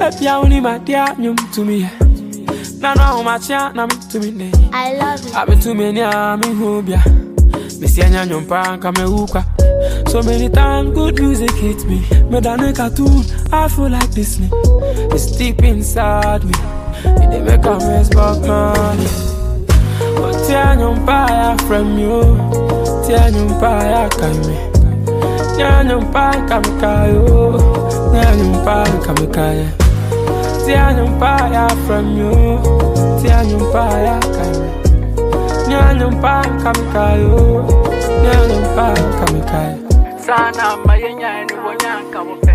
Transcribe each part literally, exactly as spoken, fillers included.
Baby, I only my dear, you to me. Now, now, my child, now, to me. I love you. I've been too many, I'm in Hobia. Miss Yanya, your pan, come a so many times, good music hits me. Me than a cartoon, I feel like Disney. It's deep inside me. It dey make a mess, but money. But tear your fire from you. Tear your fire, come me. Tear your fire, come kayo. Tear your fire, come kayo. Tear your fire from you. Tear your fire, come me. Tear your fire, come kayo. Tear your fire, come kayo. Sana mayenya ni wonyanka wope.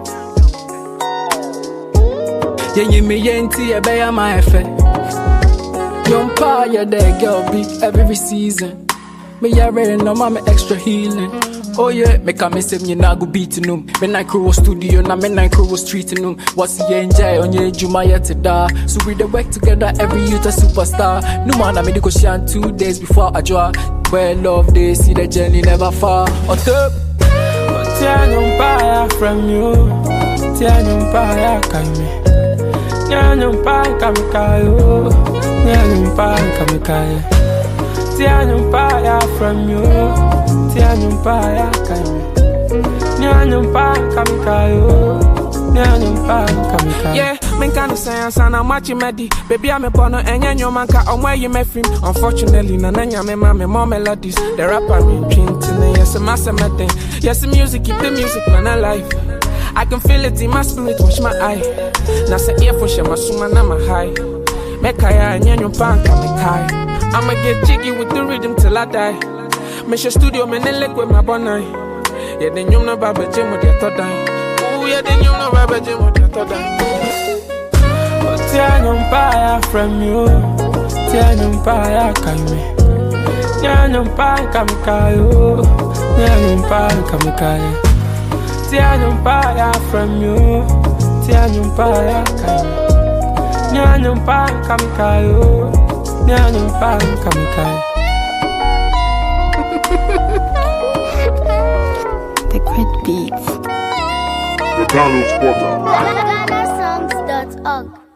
Yenye me yenti e be ya my efe. Yompa ya there girl be every season. Me ya ready no ma me extra healing. Oh yeah, me come say me na go beat num. Me na crew studio na me na crew street num. What's the enjoy on your juma yet to da. So we dey work together every youth a superstar. No man I me go shine two days before I draw. Where love they see the journey never far. On top. Tear your fire from you. Tear your fire, come me. Tear your fire, come kayo. Tear your fire, come kayo. Tear your fire from you. Tear your fire, come me. Tear your fire, come kayo. Tear your fire, come kayo. Yeah, men kind of science and I'm watching Medi. Baby, I'm a bono and your man cat on where you met him. Unfortunately, Nanya, me mama, more melodies. The rapper me drinking, yes, a master thing. Yes, the music, keep the music, man, alive. I can feel it in my spirit, watch my eye. Now say earphone, share my suma, na my high. Mekaya and yan your pan, come high. I'ma get jiggy with the rhythm till I die. Me share studio, me ne with my bonai. Yeah, then you know baba jam with your third eye. Oh, yeah, then you know baba jam with your third eye. Tear your fire from you. Tear your fire, come me. Tear your fire, come kayo. Tear your fire, come kayo. Tear your fire from you. Tear your fire, come me. Tear your fire, come kayo. Tear your fire, come kayo. The great beats. The download spotter. Ghana songs dot org